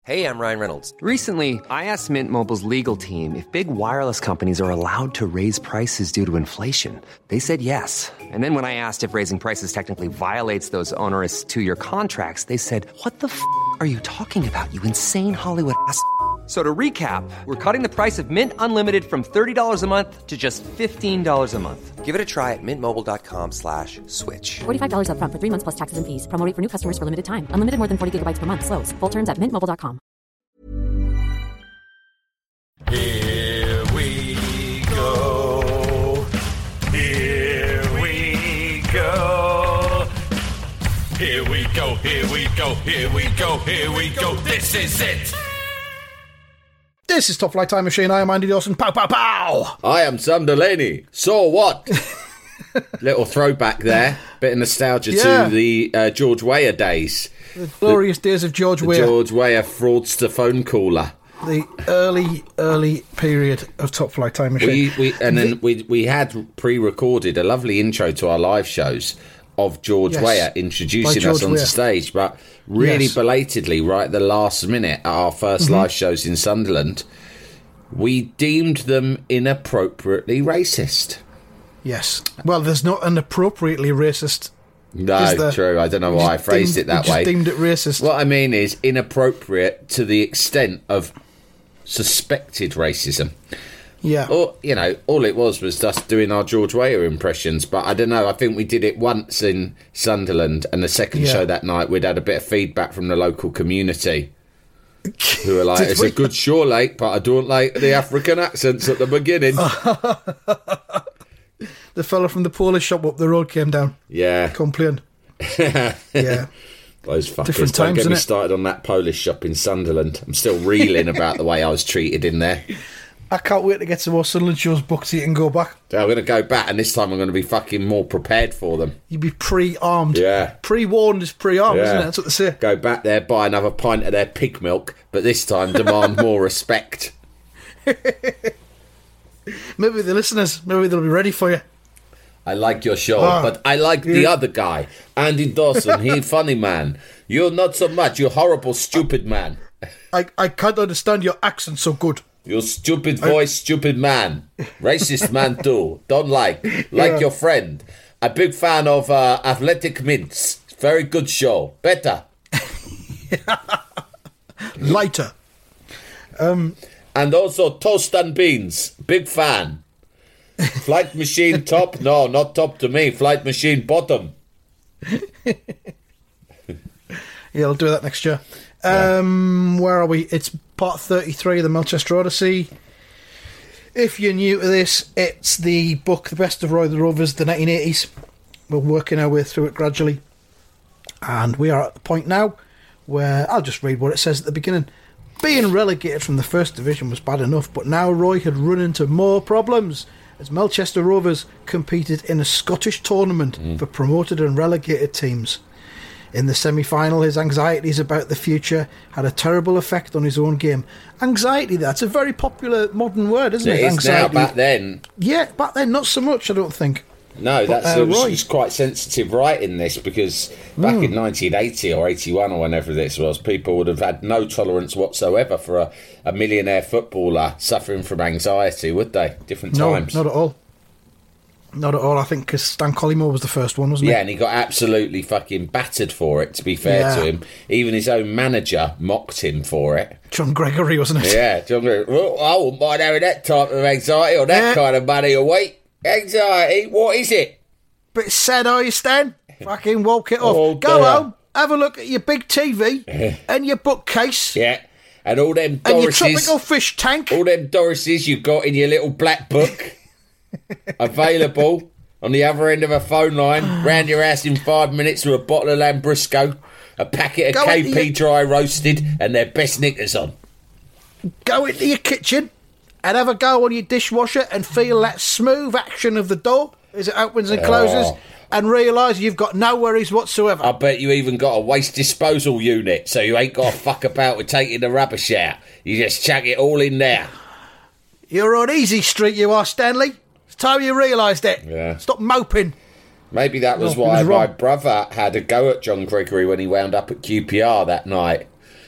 Hey, I'm Ryan Reynolds. Recently, I asked Mint Mobile's legal team if big wireless companies are allowed to raise prices due to inflation. They said yes. And then when I asked if raising prices technically violates those onerous two-year contracts, they said, "What the f*** are you talking about, you insane Hollywood ass?" So to recap, we're cutting the price of Mint Unlimited from $30 a month to just $15 a month. Give it a try at mintmobile.com/switch. $45 up front for 3 months plus taxes and fees. Promo rate for new customers for limited time. Unlimited more than 40 gigabytes per month. Slows full terms at mintmobile.com. Here we go. Here we go. Here we go. Here we go. Here we go. Here we go. This is it. This is Top Flight Time Machine. I am Andy Dawson. Pow, pow, pow! I am Sam Delaney. So what? Little throwback there. Bit of nostalgia to the George Weah days. The glorious days of George Weah. George Weah fraudster phone caller. The early period of Top Flight Time Machine. We had pre-recorded a lovely intro to our live shows of George Weah introducing us onto stage, but really belatedly, right at the last minute at our first live shows in Sunderland, we deemed them inappropriately racist. Yes. Well, there's not an appropriately racist. No, true. I don't know why I phrased it that way. Just deemed it racist. What I mean is inappropriate to the extent of suspected racism. Yeah. Or, all it was us doing our George Weah impressions. But I don't know, I think we did it once in Sunderland, and the second show that night we'd had a bit of feedback from the local community who were like, it's a good show, like, but I don't like the African accents at the beginning. The fella from the Polish shop up the road came down. Yeah. Complained. Yeah. Those fuckers. Different Don't times, get me innit? started on that Polish shop in Sunderland. I'm still reeling about the way I was treated in there. I can't wait to get some more Sunderland shows booked so you can go back. I'm going to go back, and this time I'm going to be fucking more prepared for them. You'd be pre-armed. Yeah. Pre-warned is pre-armed, isn't it? That's what they say. Go back there, buy another pint of their pig milk, but this time demand more respect. Maybe the listeners, maybe they'll be ready for you. I like your show, but I like the other guy, Andy Dawson. He's funny man. You're not so much. You horrible, stupid man. I can't understand your accent so good. You stupid voice, stupid man. Racist man too. Don't like your friend. A big fan of Athletic Mints. Very good show. Better. Lighter. And also Toast and Beans. Big fan. Flight Machine top? No, not top to me. Flight Machine bottom. Yeah, I'll do that next year. Where are we? It's part 33 of the Melchester Odyssey. If you're new to this, it's the book The Best of Roy the Rovers, the 1980s. We're working our way through it gradually. And we are at the point now where I'll just read what it says at the beginning. Being relegated from the First Division was bad enough, but now Roy had run into more problems as Melchester Rovers competed in a Scottish tournament for promoted and relegated teams. In the semi-final, his anxieties about the future had a terrible effect on his own game. Anxiety, that's a very popular modern word, isn't it? It is Anxiety. now, back then. Yeah, back then, not so much, I don't think. No, But, that's Roy. it's quite sensitive writing this, because back in 1980 or 81 or whenever this was, people would have had no tolerance whatsoever for a millionaire footballer suffering from anxiety, would they? Different times. No, not at all. Not at all, I think, because Stan Collymore was the first one, wasn't he? Yeah, and he got absolutely fucking battered for it, to be fair to him. Even his own manager mocked him for it. John Gregory, wasn't it? Yeah, John Gregory. Well, I wouldn't mind having that type of anxiety or that kind of money or weight. Anxiety, what is it? Bit sad, are you, Stan? Fucking woke it off. Oh, Go dear. home, have a look at your big TV and your bookcase Yeah, and all them and your Dorises. tropical fish tank. All them Dorises you've got in your little black book. Available on the other end of a phone line, round your house in 5 minutes with a bottle of Lambrusco, a packet of Go into KP your- dry roasted, and their best knickers on. Go into your kitchen and have a go on your dishwasher and feel that smooth action of the door as it opens and closes and realise you've got no worries whatsoever. I bet you even got a waste disposal unit, so you ain't got to fuck about with taking the rubbish out. You just chuck it all in there. You're on easy street, you are, Stanley. It's time you realised it. Yeah. Stop moping. Maybe that was No, it was why my wrong. brother had a go at John Gregory when he wound up at QPR that night.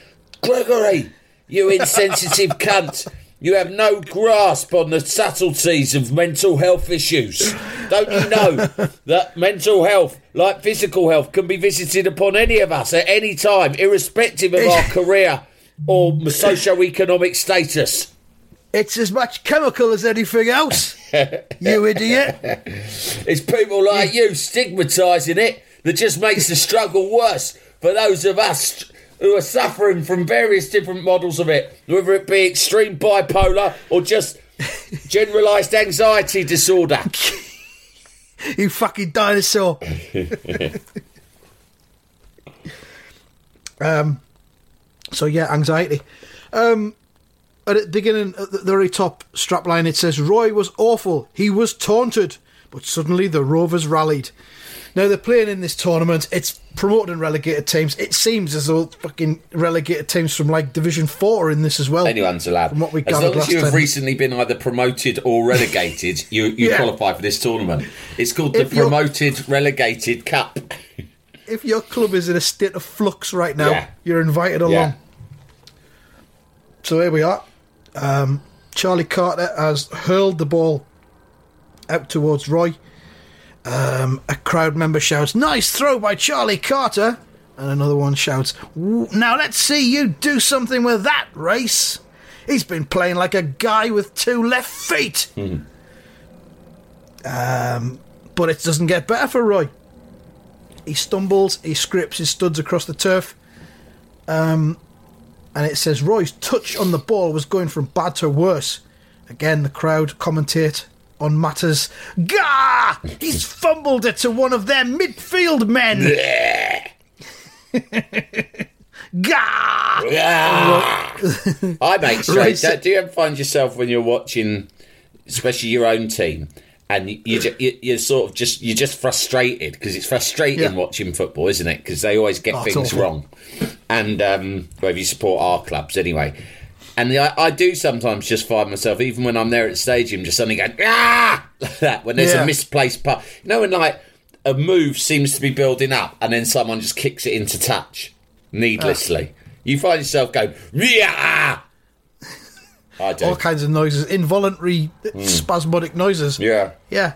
Gregory, you insensitive cunt. You have no grasp on the subtleties of mental health issues. Don't you know that mental health, like physical health, can be visited upon any of us at any time, irrespective of our career or socio-economic status? It's as much chemical as anything else, you idiot. It's people like you stigmatising it that just makes the struggle worse for those of us who are suffering from various different models of it, whether it be extreme bipolar or just generalised anxiety disorder. You fucking dinosaur. So yeah, anxiety. At the beginning, at the very top strapline, it says, Roy was awful. He was taunted. But suddenly the Rovers rallied. Now, they're playing in this tournament. It's promoting relegated teams. It seems as though fucking relegated teams from, like, Division 4 are in this as well. Anyone's allowed. From what we as long as you have time. recently been either promoted or relegated, you qualify for this tournament. It's called the Promoted Relegated Cup. If your club is in a state of flux right now, you're invited along. Yeah. So here we are. Charlie Carter has hurled the ball out towards Roy. A crowd member shouts, "Nice throw by Charlie Carter!" And another one shouts, "Now let's see you do something with that, Race. He's been playing like a guy with two left feet." But it doesn't get better for Roy. He stumbles, he scrapes his studs across the turf. And it says Roy's touch on the ball was going from bad to worse. Again, the crowd commentate on matters. Gah! He's fumbled it to one of their midfield men. Gah! I make straight. Do you ever find yourself when you're watching, especially your own team, and you're sort of just frustrated because it's frustrating watching football, isn't it? Because they always get things wrong. And whether you support our clubs anyway. And I do sometimes just find myself, even when I'm there at the stadium, just suddenly going, ah! Like that, when there's a misplaced puck. You know, when like a move seems to be building up and then someone just kicks it into touch needlessly. You find yourself going, yeah! I do. All kinds of noises, involuntary, spasmodic noises. Yeah. Yeah.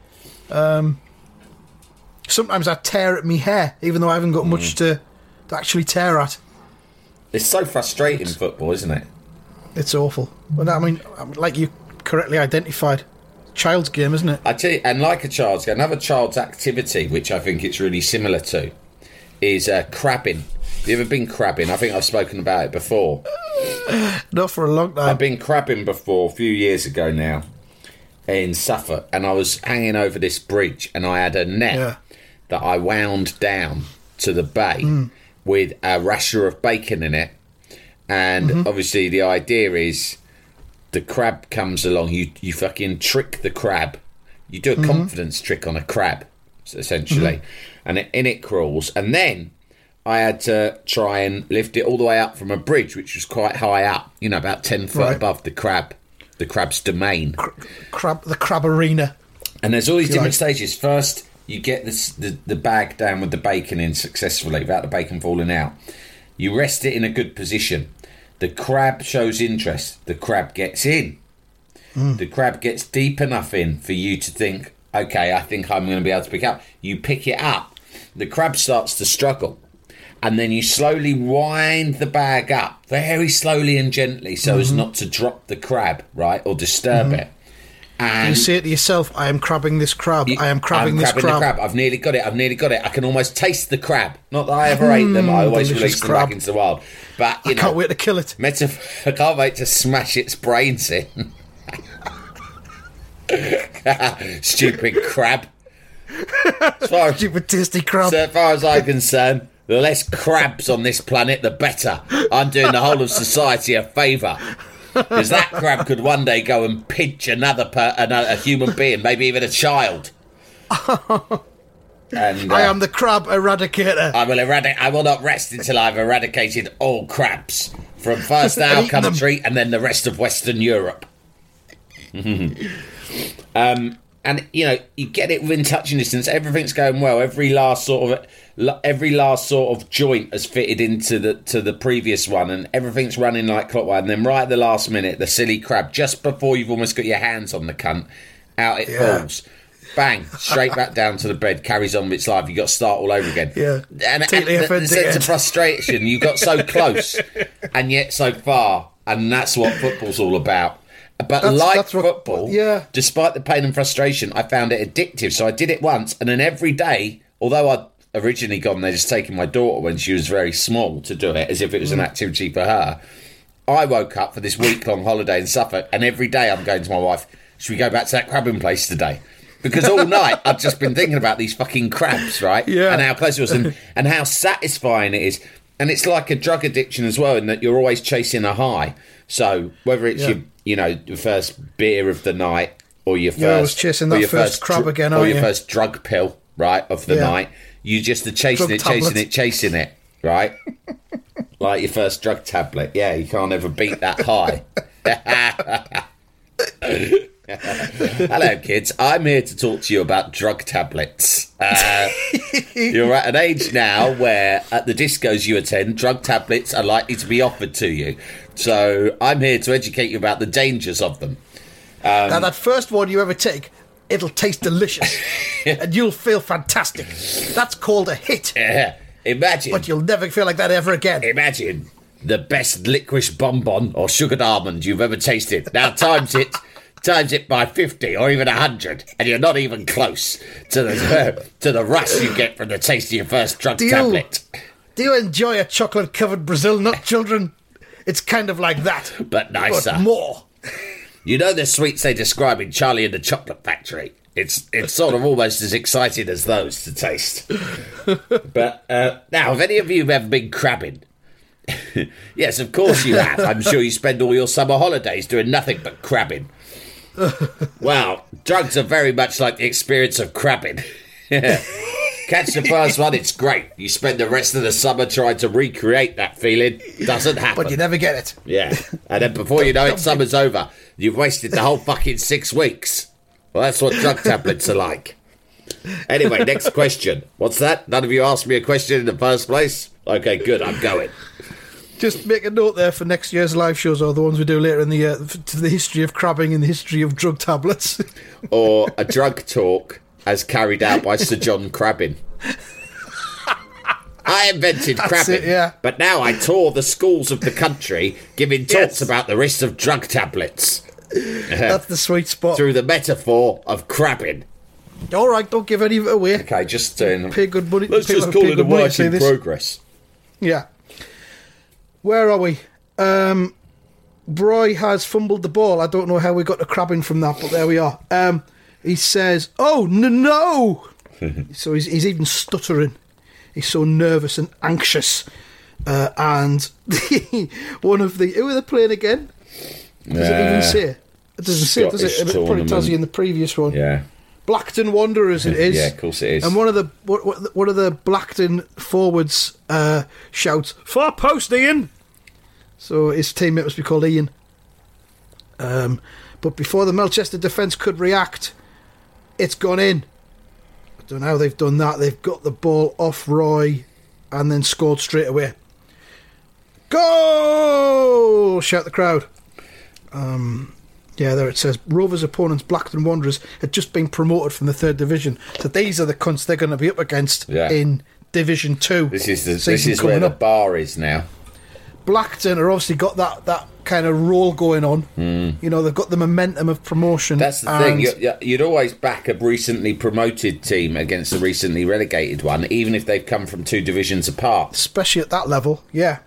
Sometimes I tear at me hair, even though I haven't got much to actually tear at. It's so frustrating, football, isn't it? It's awful. But I mean, like you correctly identified, child's game, isn't it? I tell you, and like a child's game, another child's activity, which I think it's really similar to, is crabbing. Have you ever been crabbing? I think I've spoken about it before. Not for a long time. I've been crabbing before, a few years ago now, in Suffolk, and I was hanging over this bridge, and I had a net that I wound down to the bay with a rasher of bacon in it. And obviously the idea is the crab comes along, you fucking trick the crab. You do a confidence trick on a crab, essentially. And in it crawls. And then I had to try and lift it all the way up from a bridge, which was quite high up, you know, about 10 foot above the crab's domain. The crab arena. And there's all these different stages. First, you get the bag down with the bacon in successfully, without the bacon falling out. You rest it in a good position. The crab shows interest. The crab gets in. The crab gets deep enough in for you to think, okay, I think I'm going to be able to pick up. You pick it up. The crab starts to struggle. And then you slowly wind the bag up, very slowly and gently, so as not to drop the crab, right, or disturb it. And you say it to yourself, I am crabbing this crab. I am crabbing this crab. The crab. I've nearly got it. I can almost taste the crab. Not that I ever ate them. I always release them back into the wild. But I can't wait to kill it. I can't wait to smash its brains in. Stupid crab. Stupid tasty crab. So as far as I'm concerned, the less crabs on this planet, the better. I'm doing the whole of society a favour. Because that crab could one day go and pinch another human being, maybe even a child. And I am the crab eradicator. I will not rest until I've eradicated all crabs from first our country and then the rest of Western Europe. And, you get it within touching distance. Everything's going well. Every last sort of joint has fitted into the previous one, and everything's running like clockwork. And then right at the last minute, the silly crab, just before you've almost got your hands on the cunt, out it falls. Bang, straight back down to the bed, carries on with its life. You got to start all over again. Yeah. And the sense of frustration, you got so close and yet so far. And that's what football's all about. But that's football, despite the pain and frustration, I found it addictive. So I did it once, and then every day, although I'd originally gone there just taking my daughter when she was very small to do it, as if it was an activity for her, I woke up for this week-long holiday in Suffolk, and every day I'm going to my wife, should we go back to that crabbing place today? Because all night I'd just been thinking about these fucking crabs, right? Yeah. And how close it was, and how satisfying it is. And it's like a drug addiction as well, in that you're always chasing a high. So whether it's your first beer of the night, or your first, I was chasing that first crab again, or your first drug pill, right, of the night, you just are chasing it, right? Like your first drug tablet. Yeah, you can't ever beat that high. Hello, kids. I'm here to talk to you about drug tablets. You're at an age now where at the discos you attend, drug tablets are likely to be offered to you. So I'm here to educate you about the dangers of them. Now, that first one you ever take, it'll taste delicious. And you'll feel fantastic. That's called a hit. Yeah, imagine. But you'll never feel like that ever again. Imagine the best licorice bonbon or sugared almond you've ever tasted. Now times it by 50 or even 100, and you're not even close to the rush you get from the taste of your first drug tablet. Do you enjoy a chocolate-covered Brazil nut, children? It's kind of like that. But nicer. But more. You know the sweets they describe in Charlie and the Chocolate Factory? It's sort of almost as exciting as those to taste. But now, have any of you ever been crabbing? Yes, of course you have. I'm sure you spend all your summer holidays doing nothing but crabbing. Well, drugs are very much like the experience of crabbing. Catch the first one, it's great. You spend the rest of the summer trying to recreate that feeling. Doesn't happen. But you never get it. Yeah. And then before you know it, summer's over. You've wasted the whole fucking 6 weeks. Well, that's what drug tablets are like. Anyway, next question. What's that? None of you asked me a question in the first place? Okay, good, I'm going. Just make a note there for next year's live shows, or the ones we do later in the year, to the history of crabbing and the history of drug tablets. Or a drug talk as carried out by Sir John Crabbin. I invented crabbing, but now I tour the schools of the country giving talks about the risks of drug tablets. That's the sweet spot. Through the metaphor of crabbing. All right, don't give any of it away. Okay, just pay good money. Let's just call it a work in progress. Yeah. Where are we? Broy has fumbled the ball. I don't know how we got to crabbing from that, but there we are. He says, "Oh no!" So he's even stuttering. He's so nervous and anxious. And one of the... Who are they playing again? Does it even say? It doesn't say, does it? It probably tells you in the previous one. Yeah. Blackton Wanderers it is. Yeah, of course it is. And one of the Blackton forwards shouts, "Far post, Ian!" So his teammate must be called Ian. But before the Melchester defence could react, it's gone in. I don't know how they've done that. They've got the ball off Roy and then scored straight away. Goal! Shout the crowd. Yeah, there it says Rovers' opponents, Blackton Wanderers, had just been promoted from the 3rd Division. So these are the cunts they're going to be up against in Division 2. This is where the bar is now. Blackton are obviously got that kind of role going on. You know, they've got the momentum of promotion. That's the thing. You'd always back a recently promoted team against a recently relegated one, even if they've come from 2 divisions apart. Especially at that level, yeah.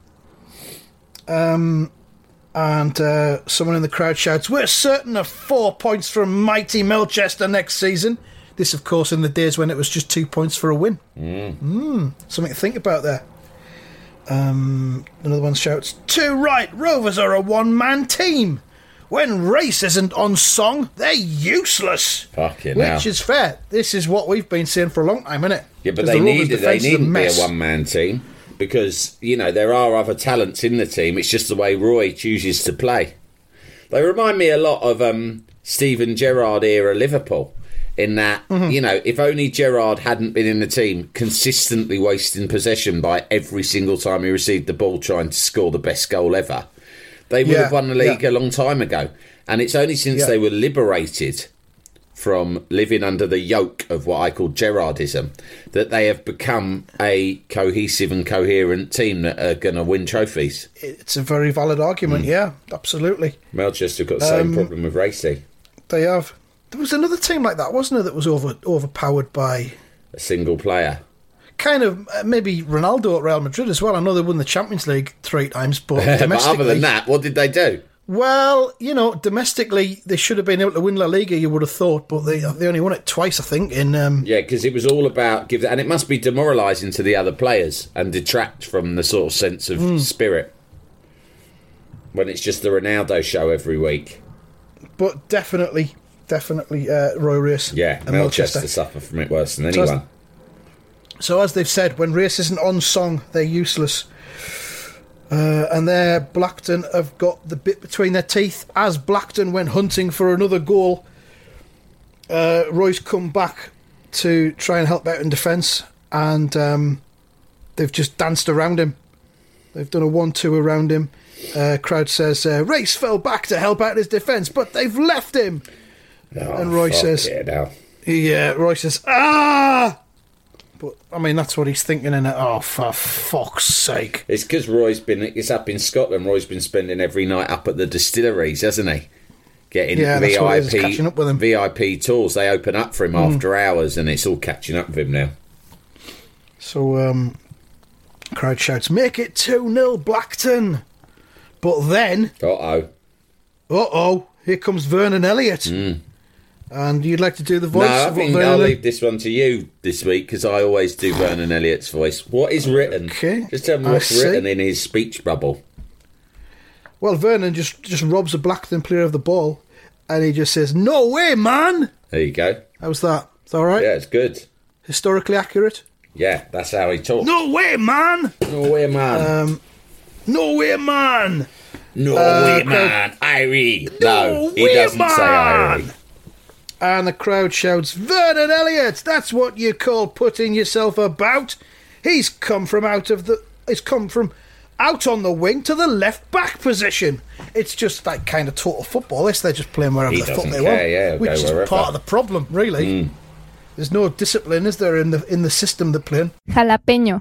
And someone in the crowd shouts, "We're certain of 4 points from mighty Melchester next season." This, of course, in the days when it was just 2 points for a win. Something to think about there. Another one shouts, "Too right, Rovers are a one-man team. When race isn't on song, they're useless." Which is fair. This is what we've been saying for a long time, isn't it? Yeah, but they needn't be a one-man team. Because, you know, there are other talents in the team. It's just the way Roy chooses to play. They remind me a lot of Steven Gerrard era Liverpool. In that, if only Gerrard hadn't been in the team, consistently wasting possession by every single time he received the ball trying to score the best goal ever, they would have won the league a long time ago. And it's only since they were liberated from living under the yoke of what I call Gerrardism that they have become a cohesive and coherent team that are going to win trophies. It's a very valid argument, yeah, absolutely. Melchester have got the same problem with Racing. They have. There was another team like that, wasn't there, that was overpowered by... a single player. Kind of, maybe Ronaldo at Real Madrid as well. I know they won the Champions League 3 times, but domestically... But other than that, what did they do? Well, domestically, they should have been able to win La Liga, you would have thought, but they only won it twice, I think, in... Yeah, because it was all about... and it must be demoralising to the other players and detract from the sort of sense of spirit when it's just the Ronaldo show every week. But definitely Roy Race. Yeah, Melchester suffer from it worse than anyone. So as they've said, when Race isn't on song, they're useless. And there, Blackton have got the bit between their teeth. As Blackton went hunting for another goal, Roy's come back to try and help out in defence, and they've just danced around him. They've done a 1-2 around him. Crowd says, Race fell back to help out his defence, but they've left him. And Roy says, Roy says, ah! But, I mean, that's what he's thinking, and oh, for fuck's sake. It's because it's up in Scotland. Roy's been spending every night up at the distilleries, hasn't he? Getting VIP tours. They open up for him after hours, and it's all catching up with him now. So, crowd shouts, make it 2-0 Blackton. But then... Uh-oh, here comes Vernon Elliott. And you'd like to do the voice? No, I think I'll leave this one to you this week, because I always do Vernon Elliott's voice. What is written? Okay. Just tell me what's written in his speech bubble. Well, Vernon just robs a Blackton player of the ball, and he just says, no way, man! There you go. How's that? Is that all right? Yeah, it's good. Historically accurate? Yeah, that's how he talks. No way, man! No way, man. No way, man! No way, man. Irie. No, he doesn't say Irie. And the crowd shouts, Vernon Elliott, that's what you call putting yourself about. He's come from out on the wing to the left back position. It's just like kind of total football. They're just playing wherever the fuck they want, which is part of the problem, really. There's no discipline, is there, in the system they're playing? Jalapeño.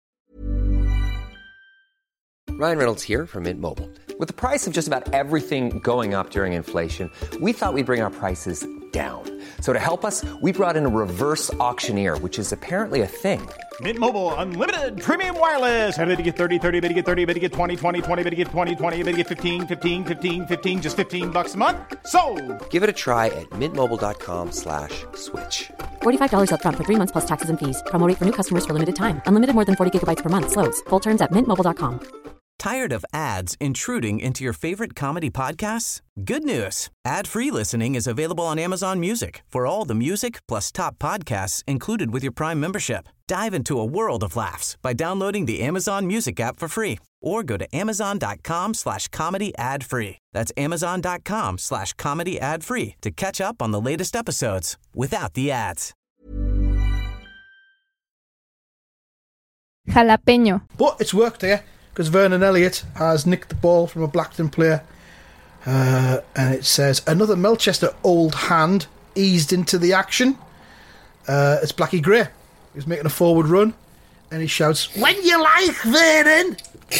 Ryan Reynolds here from Mint Mobile. With the price of just about everything going up during inflation, we thought we'd bring our prices down. So to help us, we brought in a reverse auctioneer, which is apparently a thing. Mint Mobile Unlimited Premium Wireless. How to get 30, 30, bit to get 30, bit to get 20, 20, 20, bit to get 20, 20, bit to get 15, 15, 15, 15, just $15 a month? Sold! Give it a try at mintmobile.com/switch. $45 up front for 3 months plus taxes and fees. Promo rate for new customers for limited time. Unlimited more than 40 gigabytes per month. Slows full terms at mintmobile.com. Tired of ads intruding into your favorite comedy podcasts? Good news. Ad-free listening is available on Amazon Music for all the music plus top podcasts included with your Prime membership. Dive into a world of laughs by downloading the Amazon Music app for free or go to amazon.com/comedy ad-free. That's amazon.com/comedy ad-free to catch up on the latest episodes without the ads. Jalapeño. But it's worked here, because Vernon Elliott has nicked the ball from a Blackton player. And it says, another Melchester old hand eased into the action. It's Blackie Gray. He's making a forward run. And he shouts, when you like, Vernon!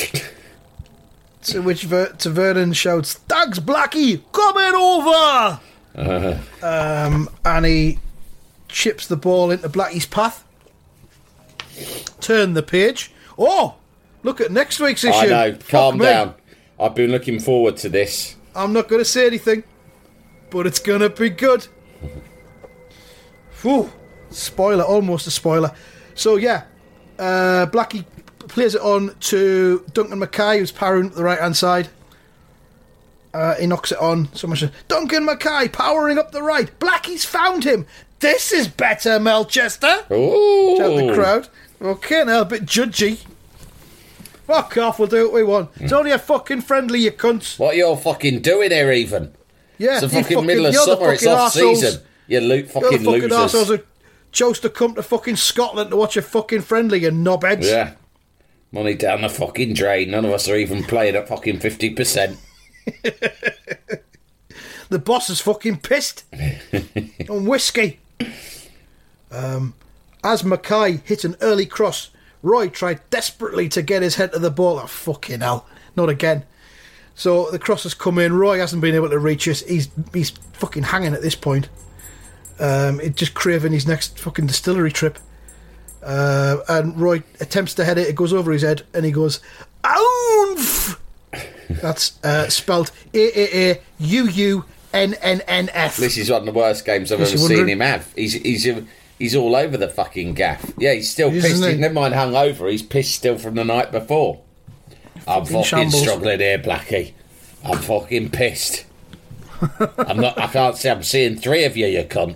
To which Vernon shouts, thanks, Blackie! Coming over! And he chips the ball into Blackie's path. Turn the page. Oh! Look at next week's issue. I know. Calm down. I've been looking forward to this. I'm not going to say anything, but it's going to be good. Whew. Spoiler. Almost a spoiler. So, yeah. Blackie plays it on to Duncan Mackay, who's powering up the right-hand side. He knocks it on. Someone says, Duncan Mackay powering up the right. Blackie's found him. This is better, Melchester. Ooh. Shout the crowd. Okay, now a bit judgy. Fuck off, we'll do what we want. It's only a fucking friendly, you cunts. What are you all fucking doing here, even? Yeah, it's the fucking middle of summer. It's off season. You fucking losers. Arseholes who chose to come to fucking Scotland to watch a fucking friendly and knobheads. Yeah. Money down the fucking drain. None of us are even playing at fucking 50%. The boss is fucking pissed. On whiskey. As Mackay hit an early cross, Roy tried desperately to get his head to the ball. Oh, fucking hell. Not again. So the cross has come in. Roy hasn't been able to reach it. He's fucking hanging at this point. He's just craving his next fucking distillery trip. And Roy attempts to head it. It goes over his head and he goes, "Oomph!" That's spelled AAAUUNNNF. This is one of the worst games I've ever seen him have. He's all over the fucking gaff. Yeah, he's still pissed. Never mind hungover. He's pissed still from the night before. I'm fucking struggling here, Blackie. I'm fucking pissed. I can't see. I'm seeing three of you, you cunt.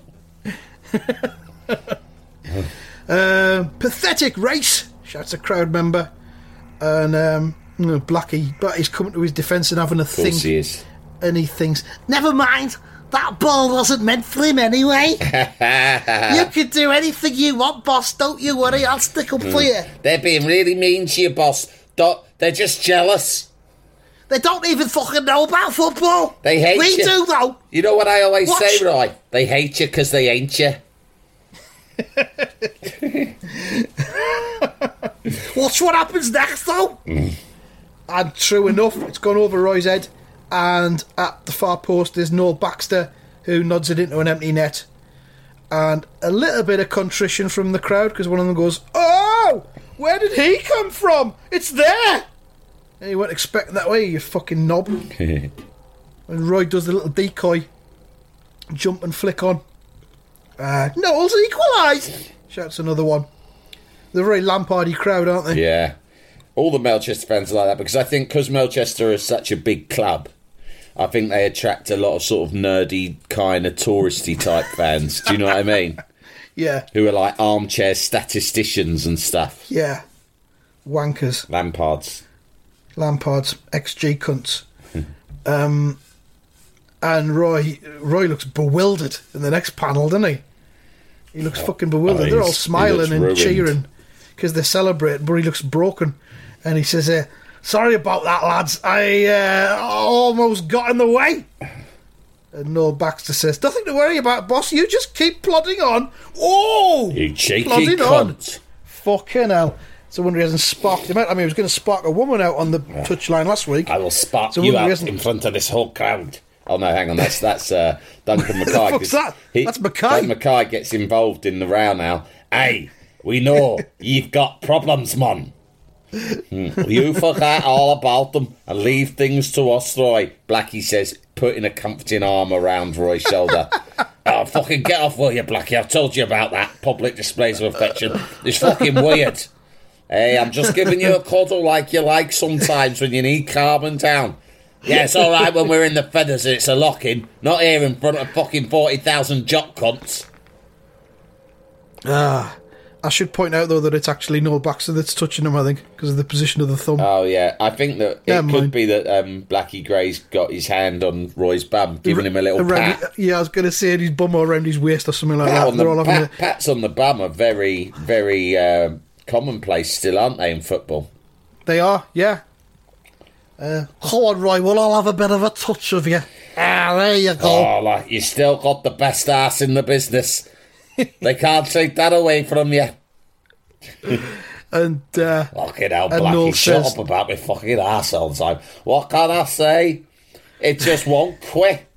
Pathetic race, shouts a crowd member. And Blackie, but he's coming to his defence and having a think. Of course he is. And he thinks, never mind, that ball wasn't meant for him anyway. You can do anything you want, boss, don't you worry, I'll stick up for you. They're being really mean to you, boss. They're just jealous. They don't even fucking know about football. They hate you. We do, though. You know what I always say, Roy? They hate you because they ain't you. Watch what happens next, though. And true enough, it's gone over Roy's head. And at the far post is Noel Baxter, who nods it into an empty net. And a little bit of contrition from the crowd, because one of them goes, "Oh, where did he come from? It's there!" And you weren't expecting that way, you fucking knob. And Roy does the little decoy jump and flick on. Noel's equalised, shouts another one. They're a very Lampardy crowd, aren't they? Yeah. All the Melchester fans are like that, because I think because Melchester is such a big club, I think they attract a lot of sort of nerdy, kind of touristy type fans. Do you know what I mean? Yeah. Who are like armchair statisticians and stuff. Yeah. Wankers. Lampards, XG cunts. And Roy looks bewildered in the next panel, doesn't he? He looks fucking bewildered. They're all smiling and ruined. Cheering because they're celebrating, but he looks broken. And he says, "Sorry about that, lads. I almost got in the way." And Noel Baxter says, "Nothing to worry about, boss. You just keep plodding on." Oh! You cheeky cunt. Fucking hell. So I wonder he hasn't sparked him out. I mean, he was going to spark a woman out on the touchline last week. I will spark you out in front of this whole crowd. Oh, no, hang on. That's Duncan Mackay. What's that? That's Mackay. Duncan Mackay gets involved in the row now. Hey, we know you've got problems, man. You forget all about them and leave things to us, Roy. Blackie says, putting a comforting arm around Roy's shoulder. Oh, fucking get off, will you, Blackie? I've told you about that. Public displays of affection. It's fucking weird. Hey, I'm just giving you a cuddle like you like sometimes when you need calming down. Yeah, it's all right when we're in the feathers and it's a lock-in, not here in front of fucking 40,000 jock cunts. I should point out, though, that it's actually Noel Baxter that's touching him, I think, because of the position of the thumb. Oh, yeah. I think that it could be that Blackie Gray's got his hand on Roy's bum, giving him a little pat. Yeah, I was going to say his bum around his waist or something like that. Pats on the bum are very, very commonplace still, aren't they, in football? They are, yeah. Come on, Roy, we'll all have a bit of a touch of you. There you go. Oh, like, you still got the best ass in the business. They can't take that away from you. And fucking hell, Blackie, shut up about me fucking ass all the time. What can I say? It just won't quit.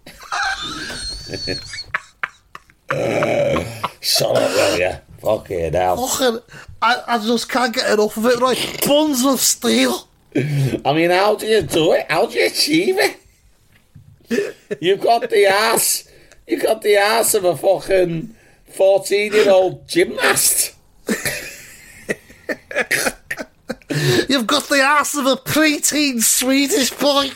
Shut up, will you? Fucking hell. I just can't get enough of it, right? Buns of steel. I mean, how do you do it? How do you achieve it? You've got the ass. You've got the ass of a fucking 14-year-old gymnast. You've got the ass of a preteen Swedish boy.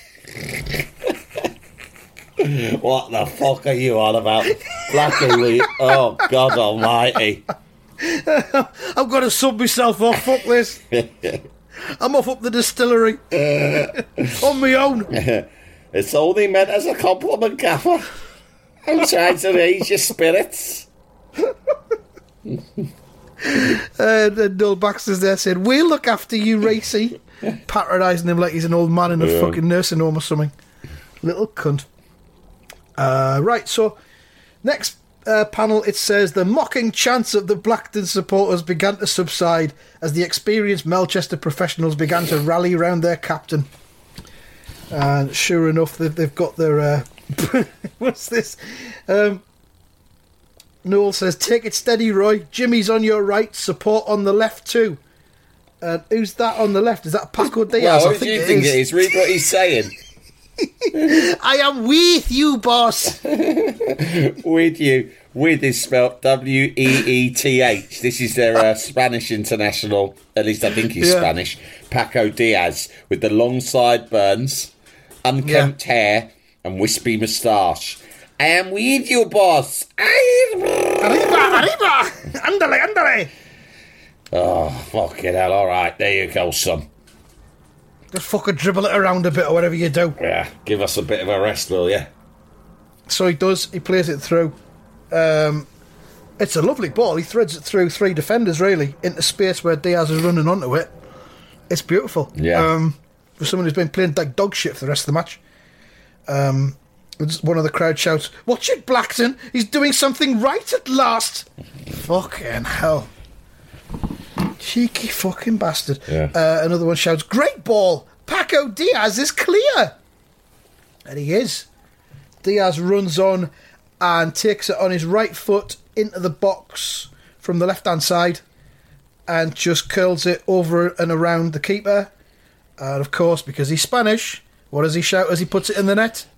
What the fuck are you on about? Blackie, oh, God almighty. I'm going to sub myself off. Fuck this. I'm off up the distillery. On my own. It's only meant as a compliment, Gaffer. I'm trying to raise your spirits. And Noel Baxter's there saying, "We'll look after you, Racy." Patronising him like he's an old man in a fucking nursing home or something. Little cunt. Right, so next panel, it says the mocking chants of the Blackton supporters began to subside as the experienced Melchester professionals began to rally around their captain. And sure enough, they've got their... what's this? Noel says, "Take it steady, Roy. Jimmy's on your right, support on the left too." Who's that on the left? Is that Paco Diaz? Well, what do you think it is? Read what he's saying. "I am with you, boss." With you. With is spelled W-E-E-T-H. This is their Spanish international, at least I think he's Spanish, Paco Diaz, with the long sideburns, unkempt hair, and wispy moustache. "I am with you, boss." Arriba! Andale! Oh, fucking hell. All right, there you go, son. Just fucking dribble it around a bit or whatever you do. Yeah, give us a bit of a rest, will you? So he does. He plays it through. It's a lovely ball. He threads it through 3 defenders, really, into space where Diaz is running onto it. It's beautiful. Yeah. For someone who's been playing like dog shit for the rest of the match. One of the crowd shouts, "Watch it, Blackton! He's doing something right at last!" Fucking hell. Cheeky fucking bastard. Yeah. Another one shouts, "Great ball! Paco Diaz is clear!" And he is. Diaz runs on and takes it on his right foot into the box from the left-hand side and just curls it over and around the keeper. And of course, because he's Spanish, what does he shout as he puts it in the net?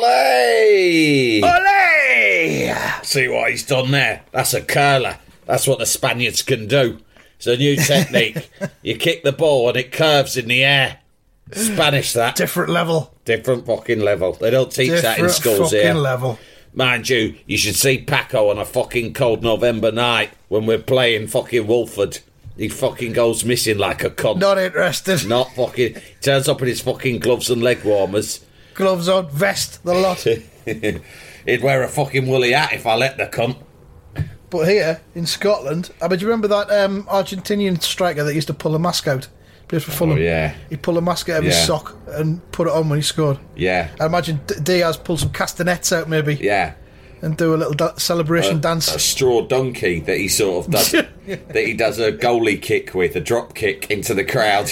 Ole! Ole! See what he's done there? That's a curler. That's what the Spaniards can do. It's a new technique. You kick the ball and it curves in the air. Spanish, that. Different level. Different fucking level. They don't teach that in schools here. Different level. Mind you, you should see Paco on a fucking cold November night when we're playing fucking Wolford. He fucking goes missing like a cunt. Not interested. Not fucking... Turns up in his fucking gloves and leg warmers. Gloves on, vest, the lot. He'd wear a fucking woolly hat if I let the cunt. But here, in Scotland... do you remember that Argentinian striker that used to pull a mask out? Plays for Fulham. Oh, yeah. He'd pull a mask out of his sock and put it on when he scored. Yeah. I imagine Diaz pull some castanets out, maybe. Yeah. And do a little celebration dance. A straw donkey that he sort of does... that he does a goalie kick with, a drop kick into the crowd.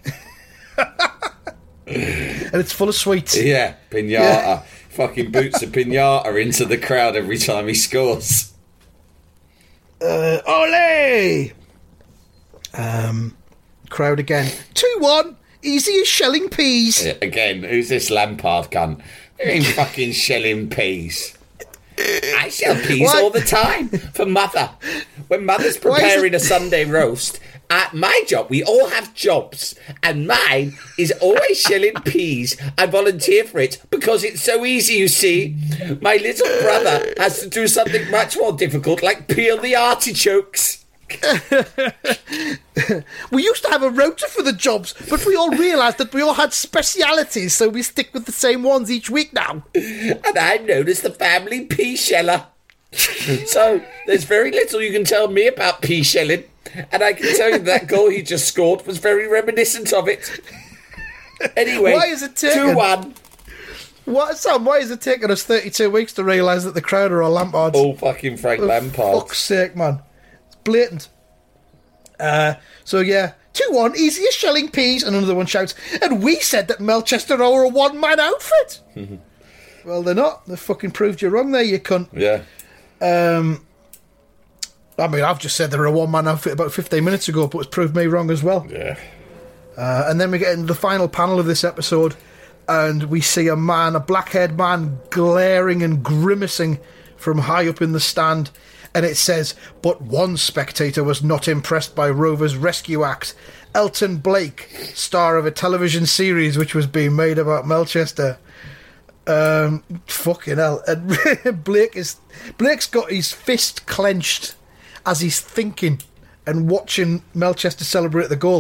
And it's full of sweets. Yeah, pinata. Yeah. Fucking boots a pinata into the crowd every time he scores. Ole! Crowd again. 2-1. Easy as shelling peas. Yeah, again, who's this Lampard cunt? They ain't fucking shelling peas. I shell peas all the time for Mother. When Mother's preparing a Sunday roast, my job, we all have jobs, and mine is always shelling peas. I volunteer for it because it's so easy, you see. My little brother has to do something much more difficult, like peel the artichokes. We used to have a rota for the jobs, but we all realised that we all had specialities, so we stick with the same ones each week now. And I'm known as the family pea sheller. So there's very little you can tell me about pea shelling, and I can tell you that goal he just scored was very reminiscent of it. Anyway, why is it taking 2-1? Sam, why is it taking us 32 weeks to realise that the crowd are all Lampards? All fucking Frank Lampard. For fuck's sake, man. Blatant. So yeah, 2-1, easy as shelling peas. And another one shouts, "And we said that Melchester are a one-man outfit." Well, they're not. They fucking proved you wrong there, you cunt. Yeah. I mean, I've just said they're a one-man outfit about 15 minutes ago, but it's proved me wrong as well. Yeah. And then we get into the final panel of this episode, and we see a black-haired man glaring and grimacing from high up in the stand. And it says, but one spectator was not impressed by Rover's rescue act. Elton Blake, star of a television series which was being made about Melchester. Fucking hell. And Blake's got his fist clenched as he's thinking and watching Melchester celebrate the goal.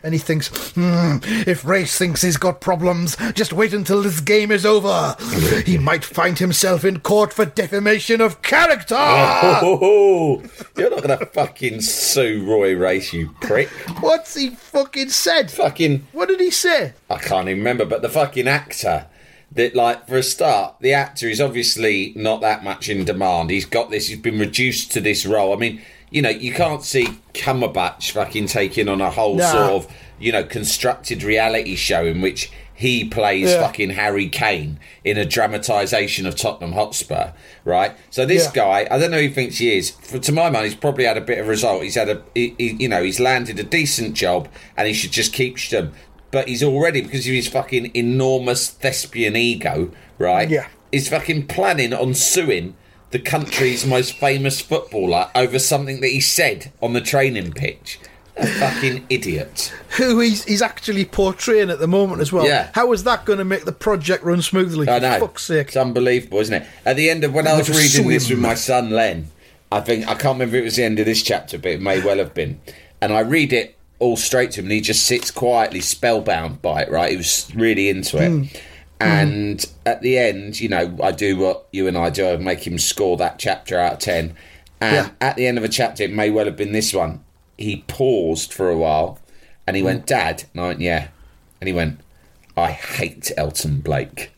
and he thinks, if Race thinks he's got problems, just wait until this game is over. He might find himself in court for defamation of character. Oh, you're not going to fucking sue Roy Race, you prick. What's he fucking said? What did he say? I can't even remember, but the fucking actor... That, like, for a start, the actor is obviously not that much in demand. He's been reduced to this role. I mean, you know, you can't see Cumberbatch fucking taking on a whole sort of, you know, constructed reality show in which he plays fucking Harry Kane in a dramatisation of Tottenham Hotspur, right? So this guy, I don't know who he thinks he is. To my mind, he's probably had a bit of a result. He's had he's landed a decent job and he should just keep them. But he's already, because of his fucking enormous thespian ego, right? Yeah. He's fucking planning on suing the country's most famous footballer over something that he said on the training pitch. A fucking idiot. Who he's actually portraying at the moment as well. Yeah. How is that going to make the project run smoothly? I know. For fuck's sake. It's unbelievable, isn't it? At the end of, when I was reading this with my son Len, I can't remember if it was the end of this chapter, but it may well have been. And I read it all straight to him, and he just sits quietly spellbound by it, right? He was really into it. And at the end, you know, I do what you and I do, I make him score that chapter out of 10. And at the end of a chapter, it may well have been this one, he paused for a while and he went, Dad? And I went, yeah. And he went, I hate Elton Blake.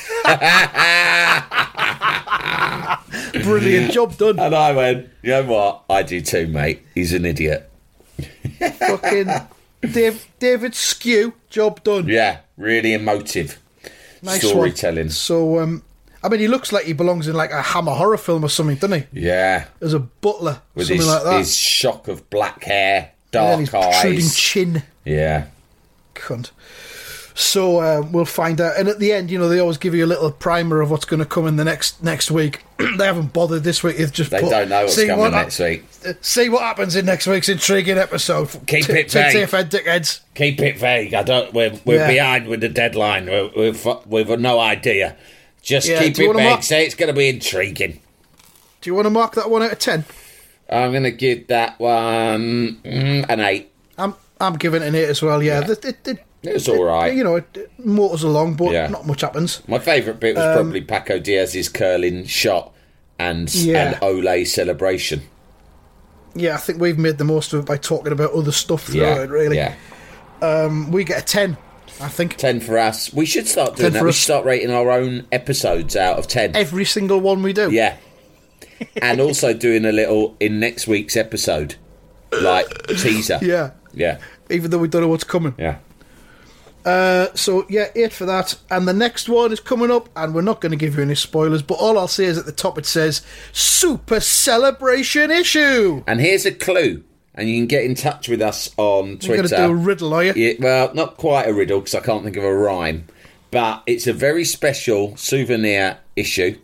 Brilliant, job done. And I went, you know what? I do too, mate. He's an idiot. Fucking David Skew, job done. Yeah, really emotive. Nice storytelling. One. So, I mean, he looks like he belongs in like a Hammer horror film or something, doesn't he? Yeah. As a butler, with something like that. His shock of black hair, dark his eyes. protruding chin. Yeah. Cunt. So we'll find out. And at the end, you know, they always give you a little primer of what's going to come in the next week. They haven't bothered this week. They don't know what's coming next week. See what happens in next week's intriguing episode. Keep it vague. Dickheads. Keep it vague. We're behind with the deadline. We've no idea. Just keep it vague. Say it's going to be intriguing. Do you want to mark that 1 out of 10? I'm going to give that one an 8. I'm giving it an 8 as well. Yeah. It's all right. You know, it motors along, but not much happens. My favourite bit was probably Paco Diaz's curling shot and an Ole celebration. Yeah, I think we've made the most of it by talking about other stuff throughout it, really. Yeah. We get a 10, I think. 10 for us. We should start doing that. We should start rating our own episodes out of 10. Every single one we do. Yeah. And also doing a little in next week's episode, like teaser. Yeah. Yeah. Even though we don't know what's coming. Yeah. 8 for that. And the next one is coming up, and we're not going to give you any spoilers, but all I'll say is at the top it says Super Celebration Issue. And here's a clue, and you can get in touch with us on Twitter. You're going to do a riddle, are you? Yeah, well, not quite a riddle, because I can't think of a rhyme, but it's a very special souvenir issue.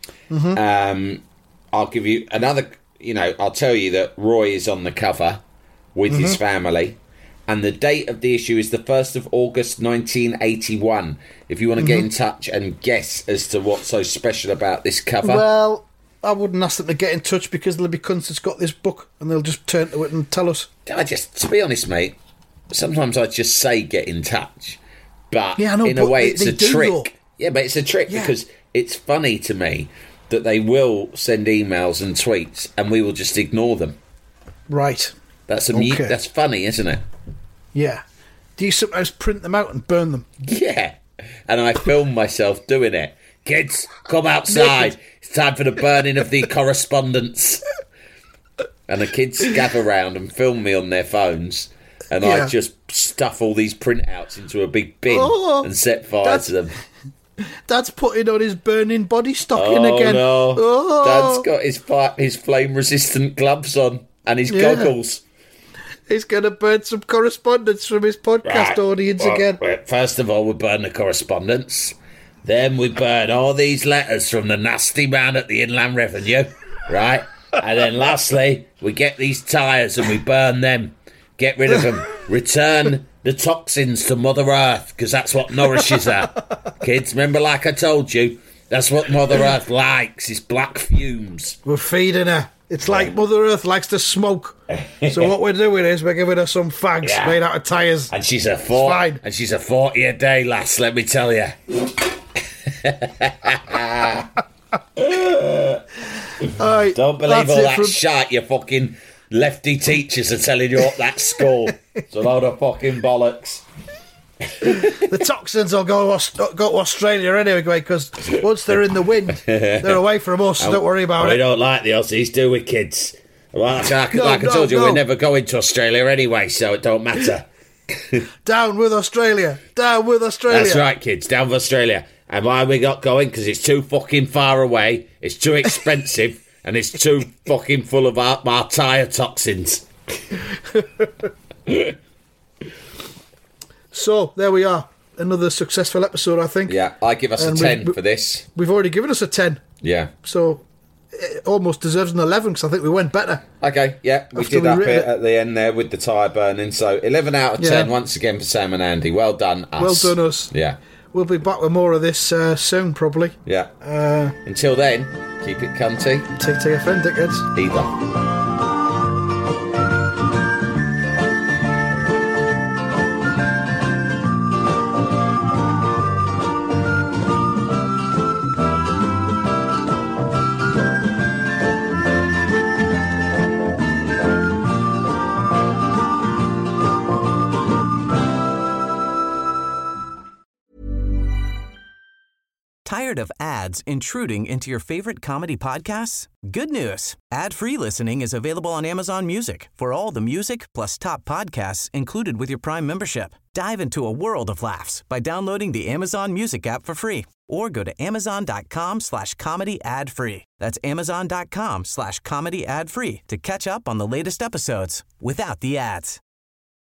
I'll give you another, I'll tell you that Roy is on the cover with his family. And the date of the issue is the 1st of August 1981. If you want to get in touch and guess as to what's so special about this cover. Well, I wouldn't ask them to get in touch because there'll be cunts that's got this book and they'll just turn to it and tell us. To be honest, mate, sometimes I just say get in touch. But in a way, it's a trick. Though. Yeah, but it's a trick because it's funny to me that they will send emails and tweets and we will just ignore them. Right. That's funny, isn't it? Yeah. Do you sometimes print them out and burn them? Yeah. And I film myself doing it. Kids, come outside. It's time for the burning of the correspondence. And the kids gather round and film me on their phones. And I just stuff all these printouts into a big bin and set fire to them. Dad's putting on his burning body stocking again. No. Dad's got his flame-resistant gloves on and his goggles. He's going to burn some correspondence from his podcast audience again. First of all, we burn the correspondence. Then we burn all these letters from the nasty man at the Inland Revenue, right? And then lastly, we get these tyres and we burn them. Get rid of them. Return the toxins to Mother Earth, because that's what nourishes her. Kids, remember, like I told you, that's what Mother Earth likes, is black fumes. We're feeding her. It's like Mother Earth likes to smoke. So what we're doing is we're giving her some fags made out of tyres. And she's a 40 a day, lass, let me tell you. Don't believe all that shite your fucking lefty teachers are telling you up that school. It's a load of fucking bollocks. The toxins will go to Australia anyway, because once they're in the wind, they're away from us, so don't worry about it. We don't like the Aussies, do we, kids? Well, like I told you, we're never going to Australia anyway, so it don't matter. Down with Australia! Down with Australia! That's right, kids, down with Australia. And why are we not going? Because it's too fucking far away, it's too expensive, and it's too fucking full of our tyre toxins. So, there we are. Another successful episode, I think. Yeah, I give us a 10 for this. We've already given us a 10. Yeah. So, it almost deserves an 11, because I think we went better. Okay, yeah, we did up it at the end there with the tyre burning. So, 11 out of 10 once again for Sam and Andy. Well done, us. Well done, us. Yeah. We'll be back with more of this soon, probably. Yeah. Until then, keep it cunty. TTFN, dickheads. Either. Tired of ads intruding into your favorite comedy podcasts? Good news. Ad-free listening is available on Amazon Music for all the music plus top podcasts included with your Prime membership. Dive into a world of laughs by downloading the Amazon Music app for free or go to amazon.com/comedy ad-free. That's amazon.com/comedy ad-free to catch up on the latest episodes without the ads.